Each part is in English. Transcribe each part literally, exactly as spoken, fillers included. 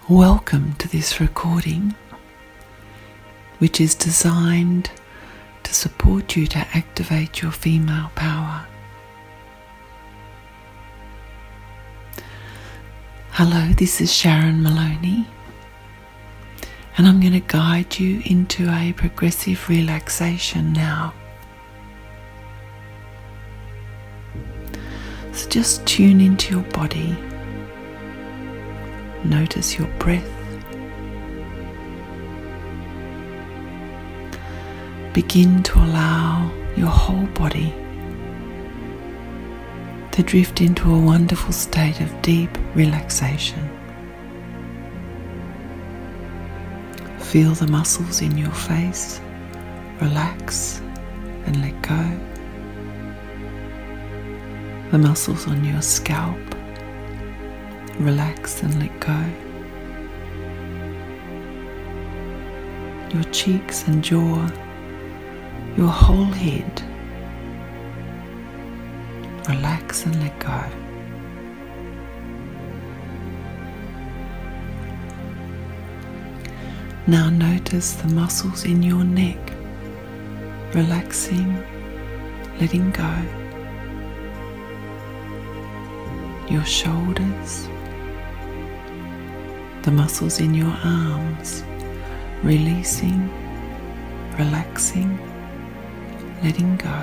Welcome to this recording, which is designed to support you to activate your female power. Hello, this is Sharon Maloney, and I'm going to guide you into a progressive relaxation now. So just tune into your body. Notice your breath. Begin to allow your whole body to drift into a wonderful state of deep relaxation. Feel the muscles in your face relax and let go. The muscles on your scalp relax and let go. Your cheeks and jaw, your whole head, relax and let go. Now notice the muscles in your neck, relaxing, letting go. Your shoulders, the muscles in your arms, releasing, relaxing, letting go.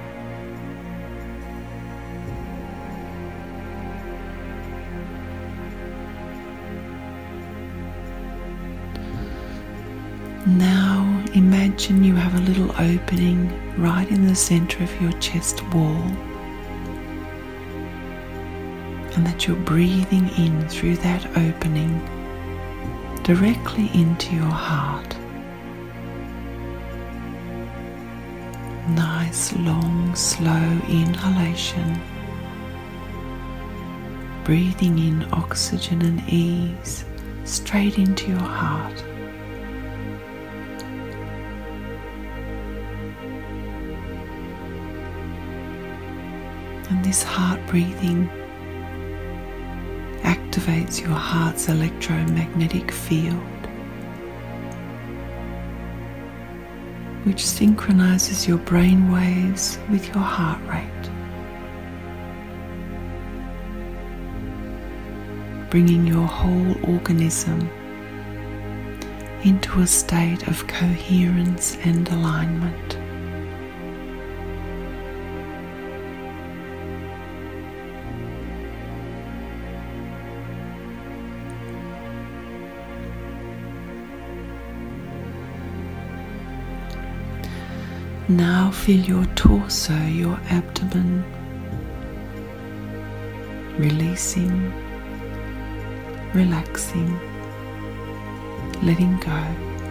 Now imagine you have a little opening right in the center of your chest wall, and that you're breathing in through that opening directly into your heart. Nice, long, slow inhalation. Breathing in oxygen and ease straight into your heart. And this heart breathing activates your heart's electromagnetic field, which synchronizes your brain waves with your heart rate, bringing your whole organism into a state of coherence and alignment. Now feel your torso, your abdomen, releasing, relaxing, letting go.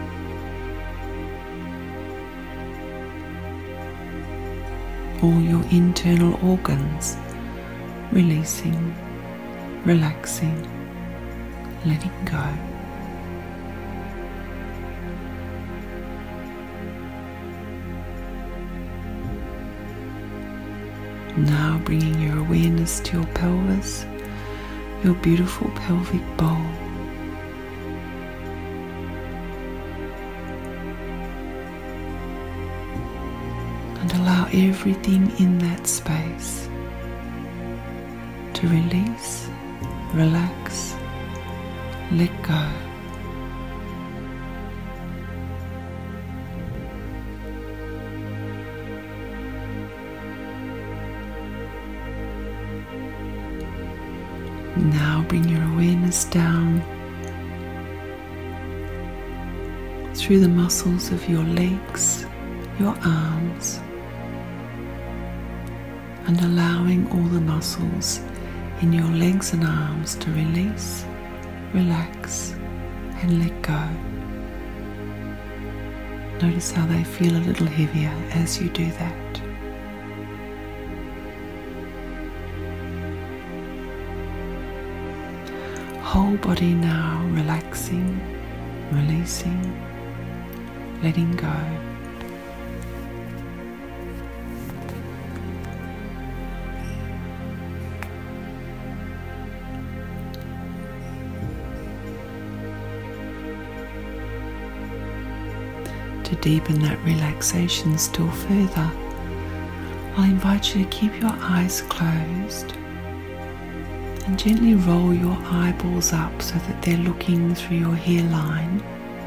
All your internal organs, releasing, relaxing, letting go. Now bringing your awareness to your pelvis, your beautiful pelvic bowl. And allow everything in that space to release, relax, let go. Now bring your awareness down through the muscles of your legs, your arms, and allowing all the muscles in your legs and arms to release, relax, and let go. Notice how they feel a little heavier as you do that. Whole body now relaxing, releasing, letting go. deepen that relaxation still further, I'll invite you to keep your eyes closed and gently roll your eyeballs up so that they're looking through your hairline.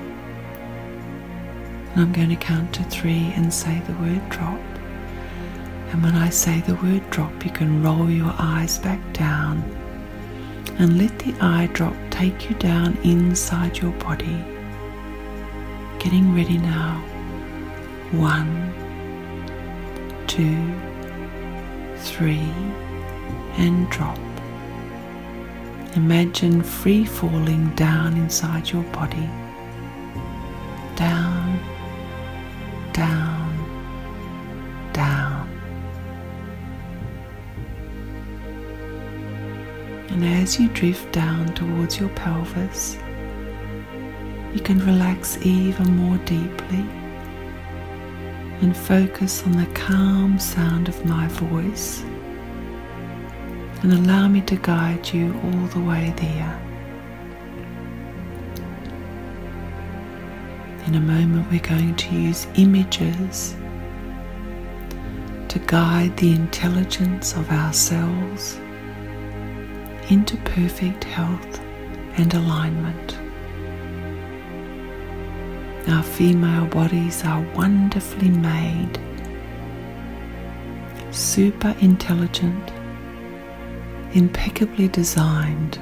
And I'm going to count to three and say the word drop. And when I say the word drop, you can roll your eyes back down and let the eye drop take you down inside your body. Getting ready now. One, two, three, and drop. Imagine free falling down inside your body. Down, down, down. And as you drift down towards your pelvis, you can relax even more deeply and focus on the calm sound of my voice and allow me to guide you all the way there. In a moment, we're going to use images to guide the intelligence of our cells into perfect health and alignment. Our female bodies are wonderfully made, super intelligent, impeccably designed,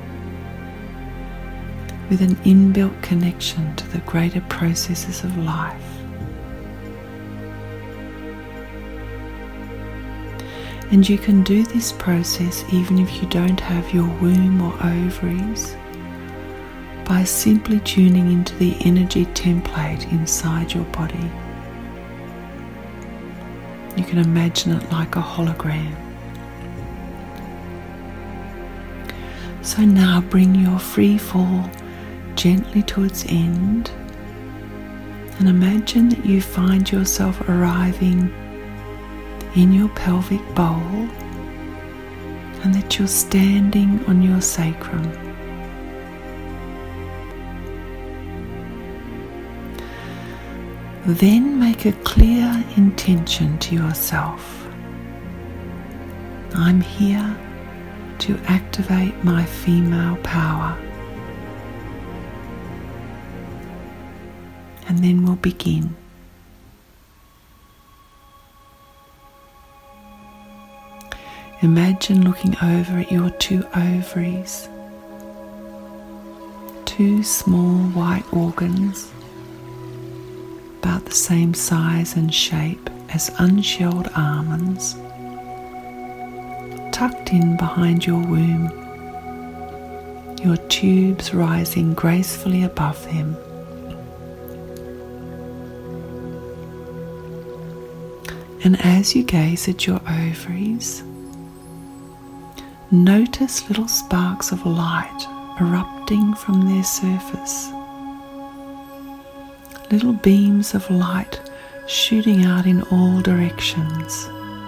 with an inbuilt connection to the greater processes of life. And you can do this process even if you don't have your womb or ovaries, by simply tuning into the energy template inside your body. You can imagine it like a hologram. So now bring your free fall gently to its end and imagine that you find yourself arriving in your pelvic bowl and that you're standing on your sacrum. Then make a clear intention to yourself. I'm here to activate my female power. And then we'll begin. Imagine looking over at your two ovaries, two small white organs about the same size and shape as unshelled almonds, tucked in behind your womb, your tubes rising gracefully above them. And as you gaze at your ovaries, notice little sparks of light erupting from their surface. Little beams of light shooting out in all directions.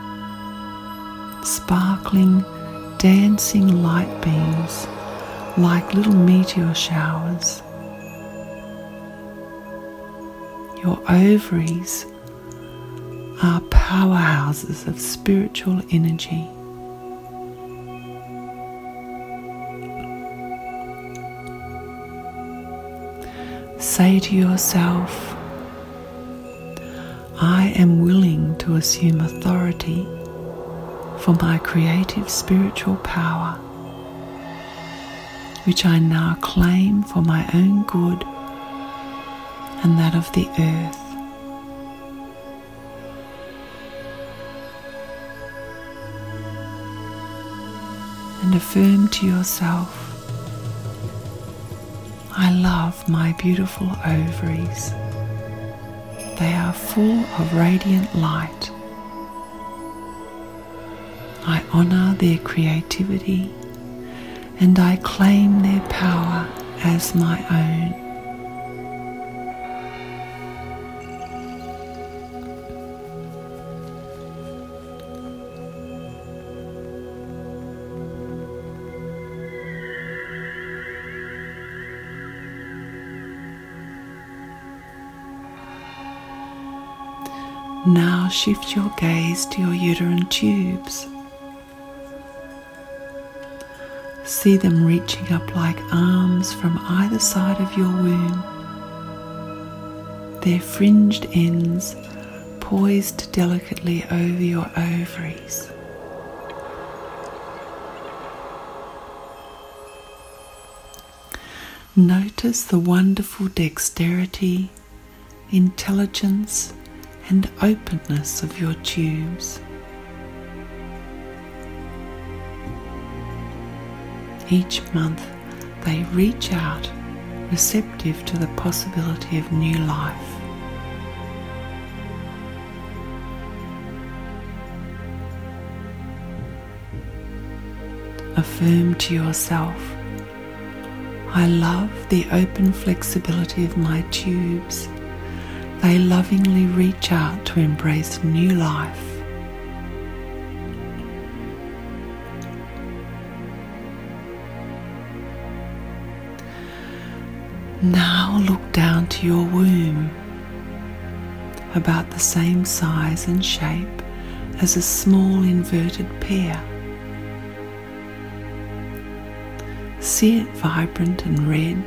Sparkling, dancing light beams like little meteor showers. Your ovaries are powerhouses of spiritual energy. Say to yourself, I am willing to assume authority for my creative spiritual power, which I now claim for my own good and that of the earth. And affirm to yourself, I love my beautiful ovaries. They are full of radiant light. I honor their creativity and I claim their power as my own. Now shift your gaze to your uterine tubes. See them reaching up like arms from either side of your womb, their fringed ends poised delicately over your ovaries. Notice the wonderful dexterity, intelligence, and openness of your tubes. Each month they reach out, receptive to the possibility of new life. Affirm to yourself, I love the open flexibility of my tubes. They lovingly reach out to embrace new life. Now look down to your womb, about the same size and shape as a small inverted pear. See it vibrant and red,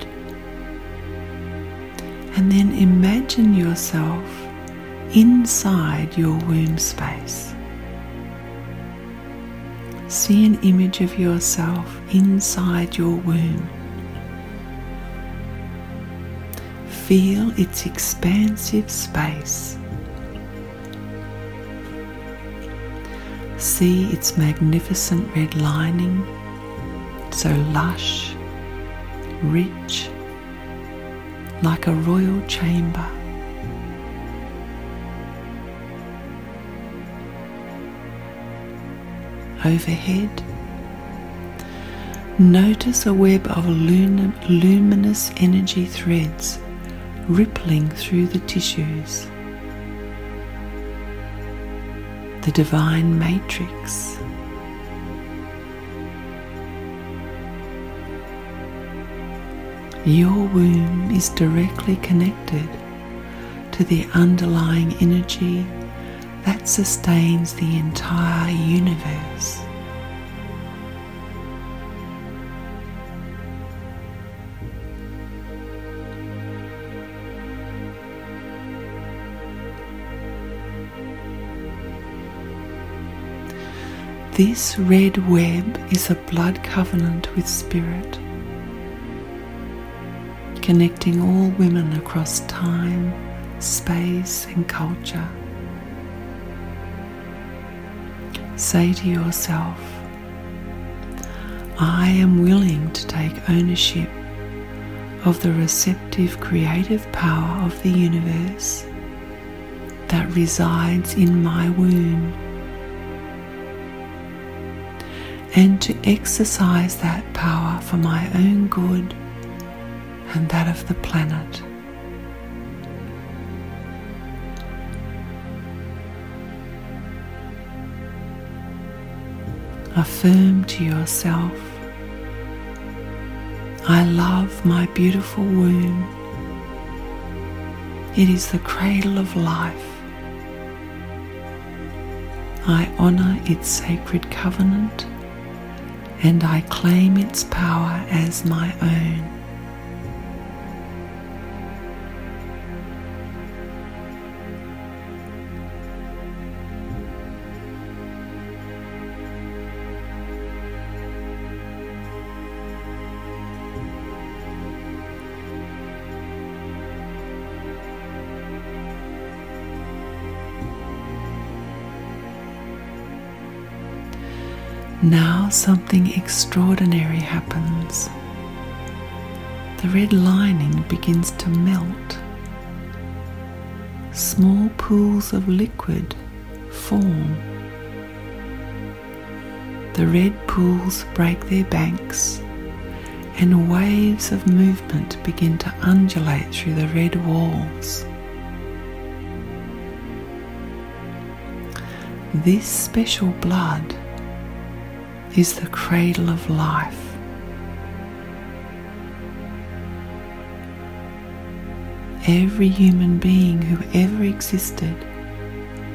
and then imagine yourself inside your womb space. See an image of yourself inside your womb. Feel its expansive space. See its magnificent red lining, so lush, rich, like a royal chamber. Overhead, notice a web of lum- luminous energy threads rippling through the tissues. The divine matrix. Your womb is directly connected to the underlying energy that sustains the entire universe. This red web is a blood covenant with Spirit, connecting all women across time, space, and culture. Say to yourself, I am willing to take ownership of the receptive creative power of the universe that resides in my womb, and to exercise that power for my own good and that of the planet. Affirm to yourself, I love my beautiful womb. It is the cradle of life. I honour its sacred covenant, and I claim its power as my own. Now something extraordinary happens. The red lining begins to melt. Small pools of liquid form. The red pools break their banks, and waves of movement begin to undulate through the red walls. This special blood is the cradle of life. Every human being who ever existed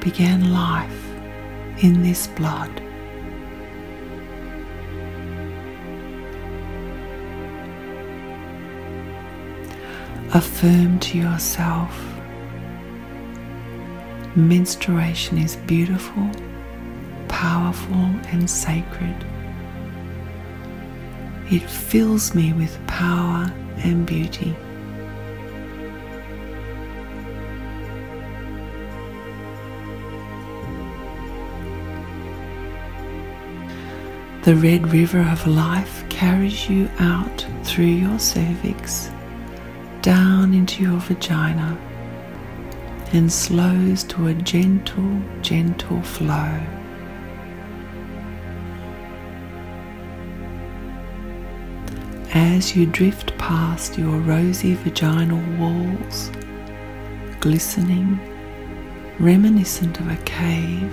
began life in this blood. Affirm to yourself, menstruation is beautiful, powerful and sacred. It fills me with power and beauty. The red river of life carries you out through your cervix, down into your vagina, and slows to a gentle, gentle flow. As you drift past your rosy vaginal walls, glistening, reminiscent of a cave,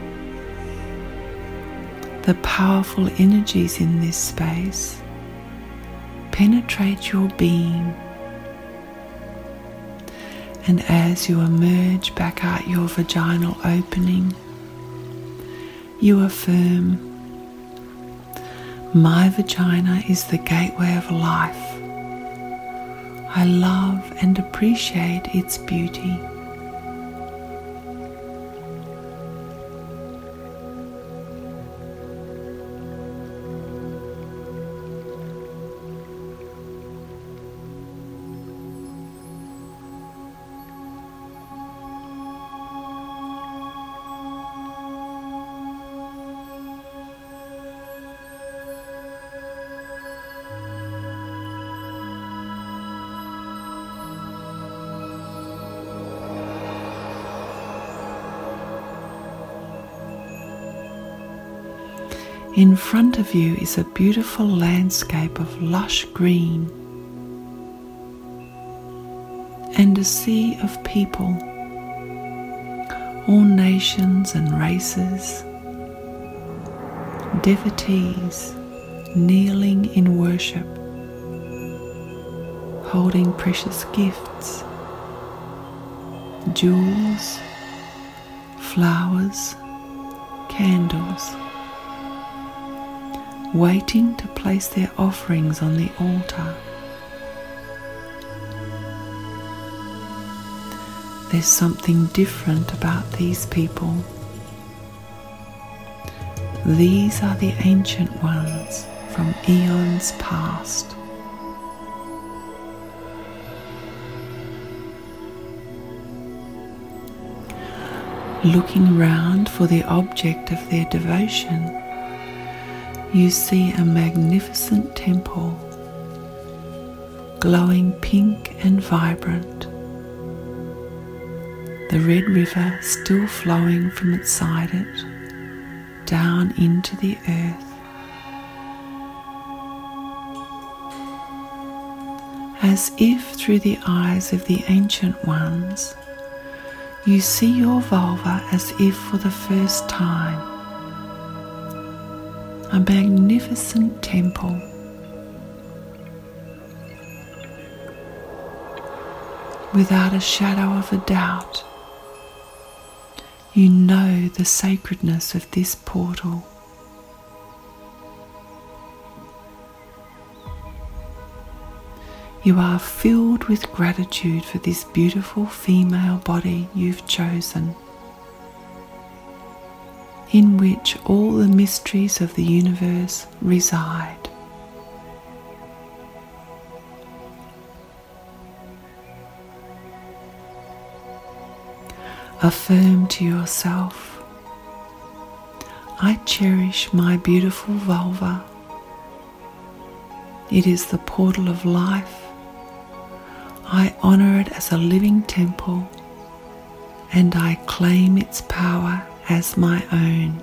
the powerful energies in this space penetrate your being, and as you emerge back out your vaginal opening, you affirm, my vagina is the gateway of life. I love and appreciate its beauty. In front of you is a beautiful landscape of lush green and a sea of people, all nations and races, devotees kneeling in worship, holding precious gifts, jewels, flowers, candles, waiting to place their offerings on the altar. There's something different about these people. These are the ancient ones from eons past. Looking round for the object of their devotion, you see a magnificent temple, glowing pink and vibrant, the red river still flowing from inside it down into the earth. As if through the eyes of the ancient ones, you see your vulva as if for the first time. A magnificent temple. Without a shadow of a doubt, you know the sacredness of this portal. You are filled with gratitude for this beautiful female body you've chosen, in which all the mysteries of the universe reside. Affirm to yourself, I cherish my beautiful vulva. It is the portal of life. I honor it as a living temple, and I claim its power as my own.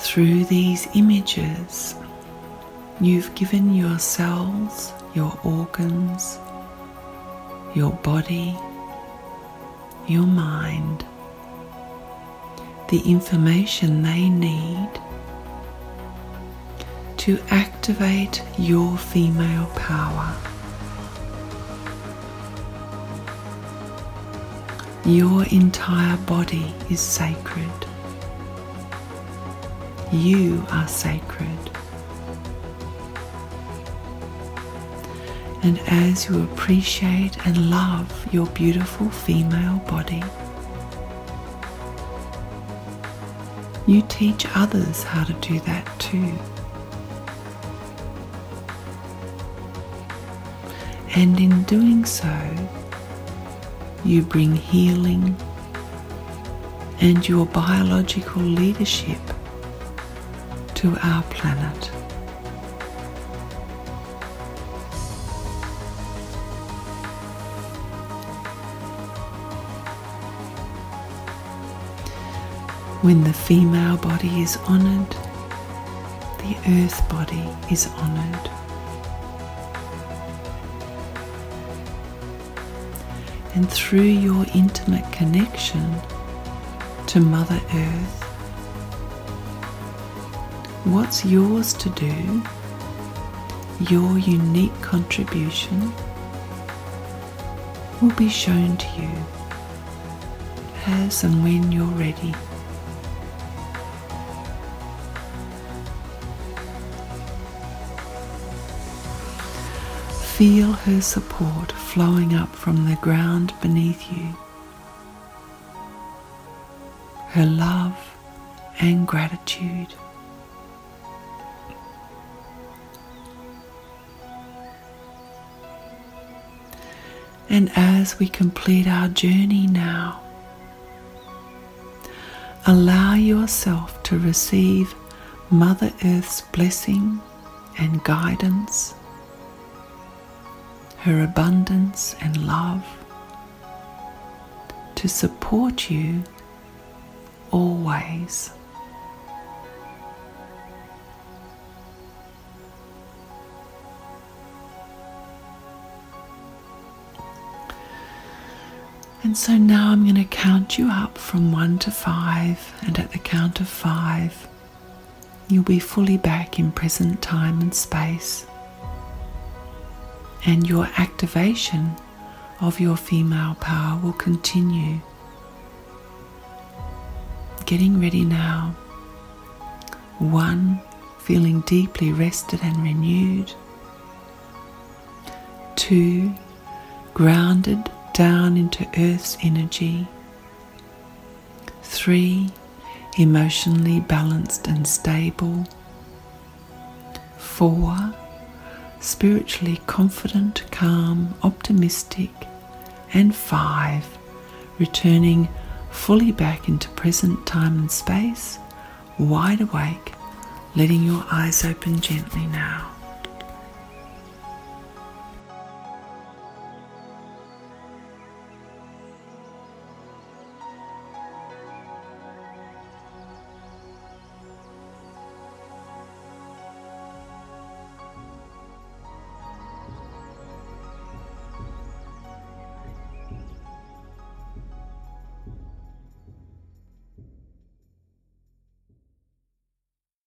through these images, you've given your cells, your organs, your body, your mind, the information they need to activate your female power. Your entire body is sacred. You are sacred. And as you appreciate and love your beautiful female body, you teach others how to do that too. And in doing so, you bring healing and your biological leadership to our planet. When the female body is honoured, the earth body is honoured. And through your intimate connection to Mother Earth, what's yours to do, your unique contribution, will be shown to you as and when you're ready. Feel her support flowing up from the ground beneath you, her love and gratitude. And as we complete our journey now, allow yourself to receive Mother Earth's blessing and guidance, her abundance and love to support you always. And so now I'm going to count you up from one to five, and at the count of five, you'll be fully back in present time and space. And your activation of your female power will continue. Getting ready now. One, feeling deeply rested and renewed. Two, grounded down into Earth's energy. Three, emotionally balanced and stable. Four, spiritually confident, calm, optimistic. And five, returning fully back into present time and space, wide awake, letting your eyes open gently now.